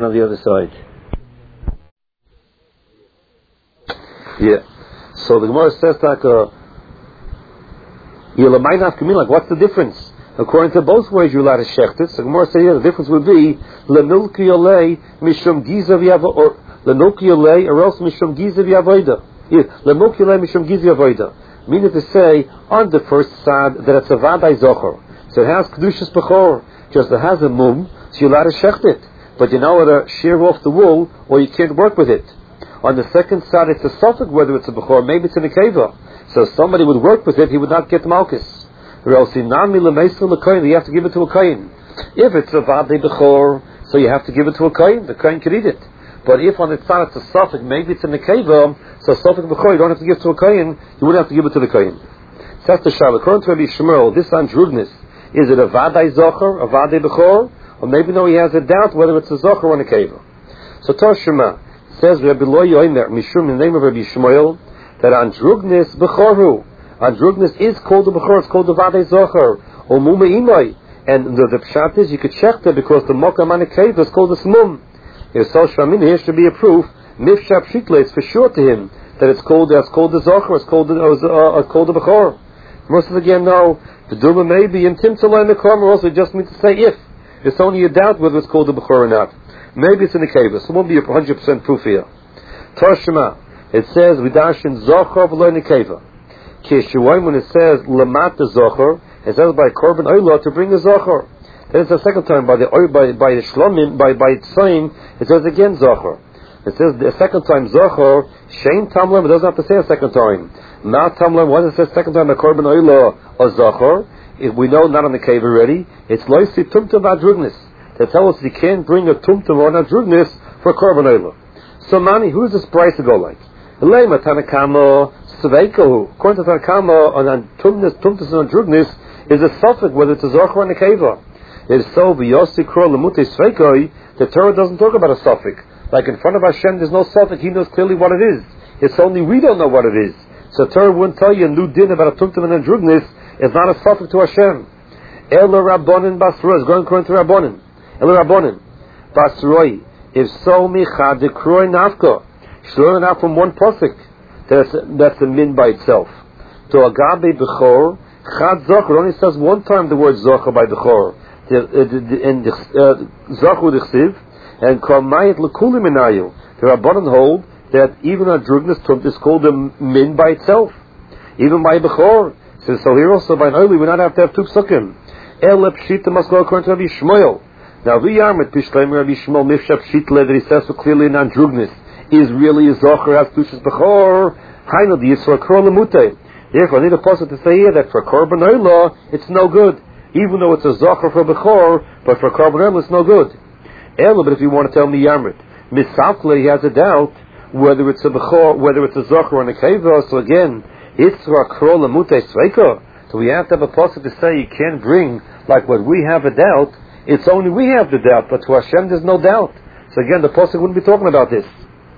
on the other side. Yeah. So the Gemara says like like what's the difference? According to both ways you're allowed to shecht it. So the Gemara says the difference would be lenulki olei mishum giza v'yavo or lenulki olei or else mishum giza v'yavoida. Lenulki olei mishum giza v'yavoida. Meaning to say on the first side that it's a vadai zocher. So it has kedushas bechor. Just it has a mum, so you're allowed to shecht it. But you know how to shear off the wool, or you can't work with it. On the second side, it's a suffix whether it's a bechor, maybe it's a nekeva. So if somebody would work with it, he would not get malchus. Or else, you have to give it to a kohen. If it's a vadei bechor, so you have to give it to a kohen. The kohen can eat it. But if on its side it's a suffix, maybe it's a nekeva, so suffix bechor, you don't have to give it to a kohen, you wouldn't have to give it to the kohen. That's the shal. According to Rabbi Shmuel, this andrugnis, is it a vadai zocher, a vadei bechor? Or maybe no, he has a doubt whether it's a zocher or a nekeva. So Toshima says Rabbi Lo Yoimer Mishum in the name of Rabbi Shmuel that andrugnis bechorhu. Andrugnis is called the bechor, it's called the vadei zocher. Or muma imai. And the pshat is you could check that because the mokam nekeva is called the smum. If so Shramin, here should be a proof. Mifshap shitle, it's for sure to him that it's called the zocher, it's called the bechor. Most of again no. The duma maybe in timtzalai mekram also just means to say if. It's only a doubt whether it's called a bechor or not. Maybe it's in the cave, so it won't be 100% proof here. Toshima, it says vidashin zocher v'lo nekeva. Kishuayim, when it says lamata zocher, it says by korban oila to bring a zocher. Then it's the second time by the shlomim by tzayin, it says again zocher. It says the second time zocher shein tamlam. It doesn't have to say a second time. Not tamlam. Why does it say second time by korban oila or zocher? If we know not on the cave already, it's loisi tumtum adrugnis. They tell us you can't bring a tumtum or an adrugnis for korban oila. So mani, who is this price to go like? Elema tanakama sveikohu. According to Tanakama, on tumtus and adrugnis is a suffix whether it's a zocher or a nekeva. It is so v'yosi kro lemute sveikoi. The Torah doesn't talk about a suffix. Like in front of Hashem, there's no suffix. He knows clearly what it is. It's only we don't know what it is. So Torah wouldn't tell you a new din about a tumtum and adrugnis. It's not a suffix to Hashem. Ela Rabbonin Basroi is going according to Rabbonin. Ela Rabbonin Basroi. If so, micha dekroi nafka. Shloi enough from one pasuk. That's a min by itself. To agabe bechor chad zocher only says one time the word zocher by bechor. In zocher dichsiv and komayit lekulim inayu. The Rabbonin hold that even a drugnis tumt is called a min by itself, even by bechor. So here also by an oily we not have to have two psukim. Ele pshita must go according to Rabbi Shmuel. Now v'yarmet pishleim Rabbi Shmuel mifshap shitle that he says so clearly in andrugnis is really a zocher as tushas bechor. Hainu the yisra kro lemute. Therefore I need a pasuk to say here that for korban oila it's no good, even though it's a zocher for bechor, but for korban oila it's no good. Ele, but if you want to tell me yarmet misafle he has a doubt whether it's a bechor, whether it's a zocher or a nekeva. So again. Itzra kro lemute sveika. So we have to have a pasuk to say you can't bring like what we have a doubt. It's only we have the doubt, but to Hashem there's no doubt. So again, the pasuk wouldn't be talking about this.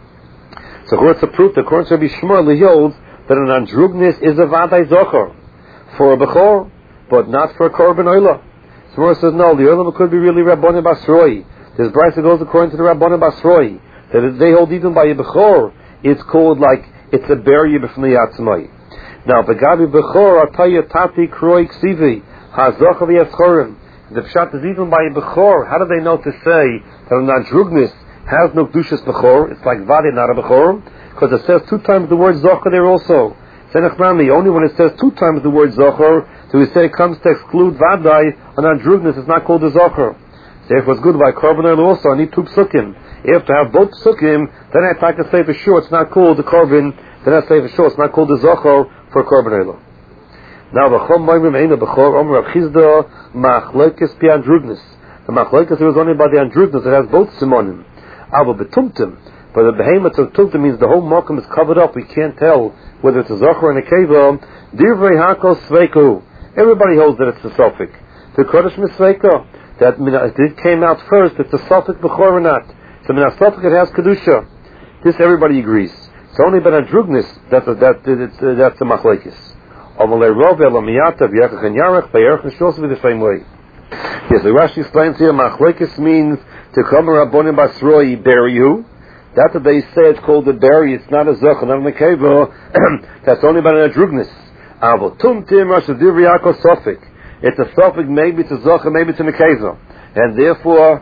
So what's the proof? According to Rabbi Shmuel, he holds that an andrugnis is a vadai zocher for a bechor, but not for a korban oila. So Shmuel says no. The oila could be really Rabbonim Basroi. This brayso goes according to the Rabbonim Basroi that they hold even by a bechor. It's called like it's a barrier from the yatzmai. Now, Begabi Bechor, Ataya Tati Kroi Ksivi, Hazocha V'Yaschorim. The pshat is even by a Bechor. How do they know to say that an andrugnis has no Dushas Bechor? It's like Vadi, not a Bechor. Because it says two times the word Zocher there also. Senechnami, only when it says two times the word Zocher, do we say it comes to exclude Vadai, an andrugnis is not called a Zocher. Therefore, it's good by korban oil also. I need two psukim. You have to have both psukim, then I try to say for sure it's not called the korban, then I say for sure it's not called the Zocher for korban oil. Now, v'chom moimim eina b'chor omer Rav Chizda machlokes pi andrugnis. The machlokes was only by the andrugnis. It has both simonim. Ava betumtim, but the behemoth of tumtim means the whole mokum is covered up. We can't tell whether it's a zocher and a keva. Divrei hakol sveiku. Everybody holds that it's a suffix. The kodesh misveika that it came out first. It's a suffix b'chor or not. So min suffix it has kedusha. This everybody agrees. It's only by andrugnis that's a machlokes. Yes, the Rashi explains here, machlokes means To come Rabbonim Basroi bury you. That's what they say. It's called a bury. It's not a zoch, not a nekeva. That's only about an adrugnis. Avo tumtim rashadivri akos sofik. It's a sofik. Maybe it's a zoch, maybe it's a nekeva. And therefore,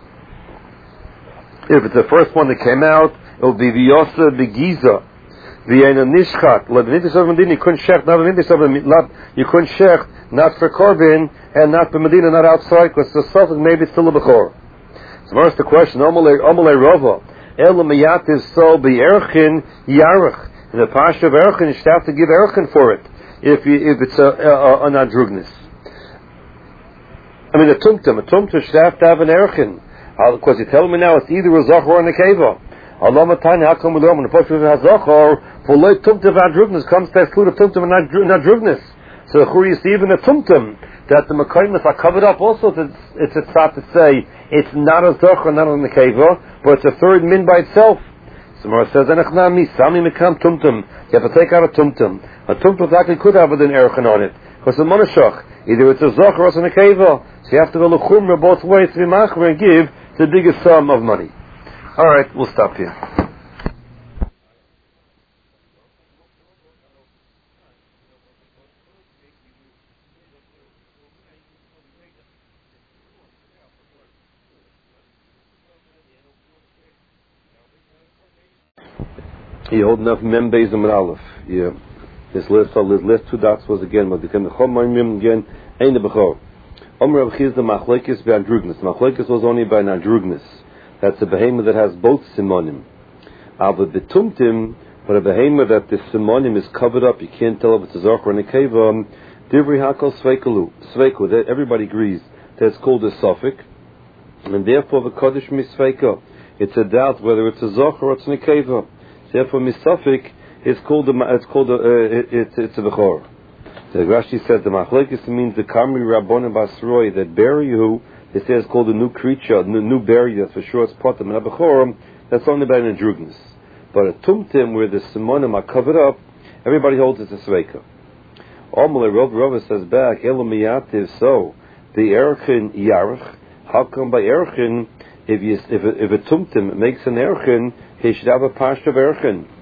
if it's the first one that came out, it will be v'yosa begiza. V'yena nishchat. You couldn't shech, you couldn't shech, not for korban, and not for Medina, not outside, because the sofik maybe it's still a bechor. So first the question, Omalei Rova, Elamayat is so be Erchin Yarach. In the Pasha of Erchin, you should have to give Erchin for it, if it's an adrugnis. I mean, a tumtum should have to have an Erchin. Because you're telling me now it's either a Zoch or a Nekeva. Allah Matani, how come we don't? When the Pasha has Zoch, or for loy tumtum adrugnis comes to exclude a tumtum and adrugnis. So the Churi is even a tumtum, that the Mekaymas are covered up also, it's a tzad to say, it's not a zoch or not a nekeva, but it's a third min by itself. So Mara says, sami mekam tumtum. You have to take out a tumtum. A tumtum actually could have an erchen on it. Because the monashach, either it's a zoch or it's a nekeva. So you have to go l'chumra both ways to be machmer and give the biggest sum of money. Alright, we'll stop here. You hold enough mem beis and aleph. Yeah. This last two dots was again, but became the chom mem again. Ein the bechor. Omer Rav Chizda machlekes be'andrugnis. Machlekes was only by an andrugnis. That's a behemoth that has both simonim. But betumtim, but a behemoth that the simonim is covered up, you can't tell if it's a zoch or a nekeva. Divri hakol sveikalu. Sveiku. Everybody agrees that it's called a suffix, and therefore the kodesh misveika. It's a doubt whether it's a zoch or it's a nekeva. Therefore, misafik is called it's a bechor. The Rashi says the machlekes means the kamri rabbonim basroi that bury you. It says called a new creature, new bury. That's for sure. It's potem and a bechor. That's only by an adrugnis. But a tumtim where the simonim are covered up, everybody holds it's a sveika. Omalei Rova says back elamiyativ. So the erchin yarach. How come by erchin if a tumtim makes an erchin? He should have a pashta of erchin.